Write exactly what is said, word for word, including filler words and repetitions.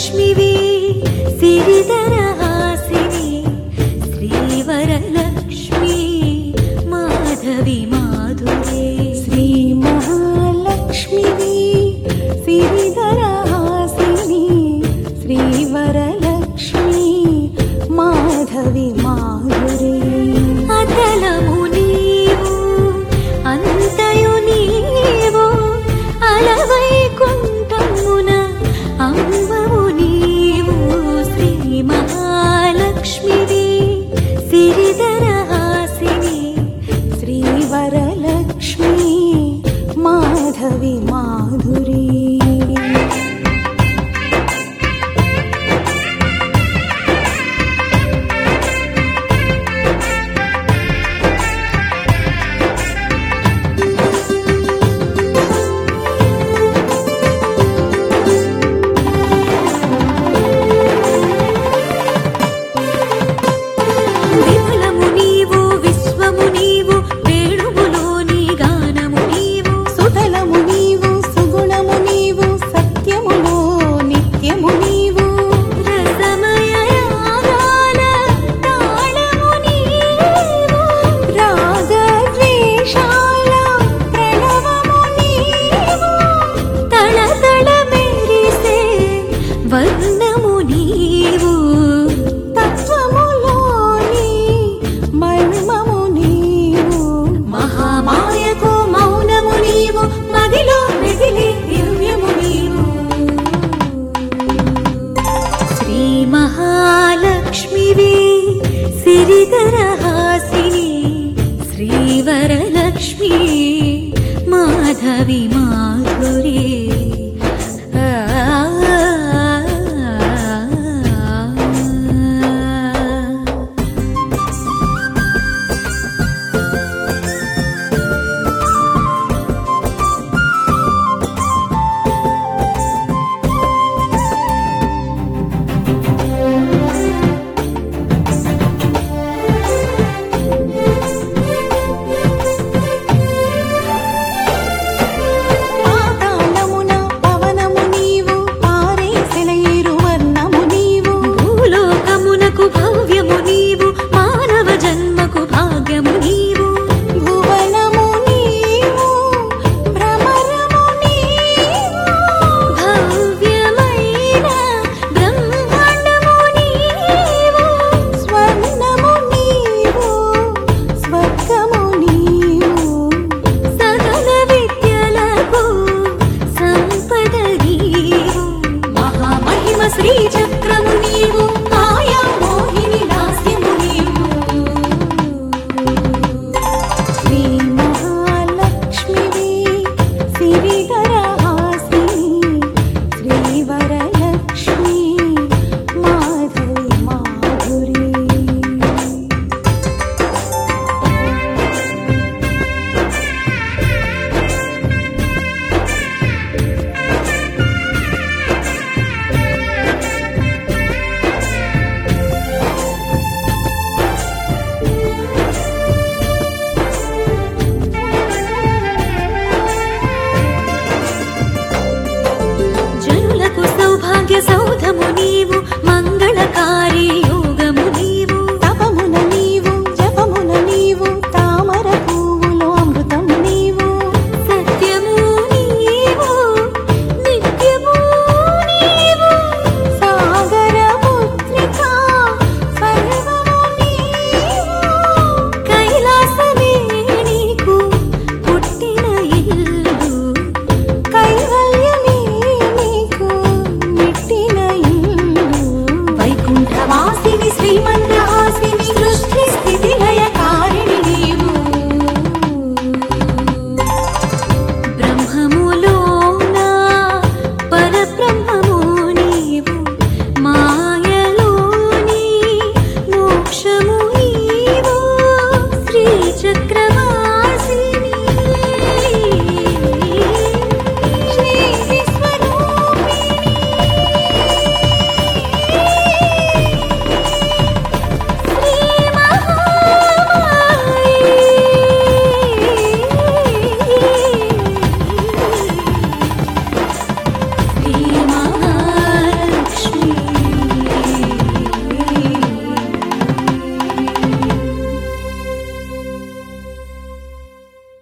महालक्ष्मीवे सिरिधरहासिनी श्रीवरलक्ष्मी माधवी माधुरे श्री महालक्ष्मीवे सिरिधरहासिनी श्रीवरलक्ष्मी माधवी माधुरे अतलमु नीवु अंतयु नीवु अलवैकुंठमुन अम्बवु नीवु श्री महालक्ष्मीवे सिरिधरहासिनी श्रीवरलक्ष्मी माधवी माधुरी విమలము నీవు విశ్వము నీవు వేణువులోని గానము నీవు సుతలము నీవు సుగుణము నీవు సత్యములో నిత్యము నీవు రసమయ యాగాల తాళము నీవు రాగద్వేషాల ప్రణవము నీవు తళతళ మెరిసే వర్ణము నీవు తత్వములోని మర్మము నీవు మహామాయకు మౌనము నీవు మదిలో మెదిలి దివ్యము నీవు శ్రీ మహాలక్ష్మివే సిరిధరహాసిని శ్రీవరలక్ష్మి మాధవి మాధురి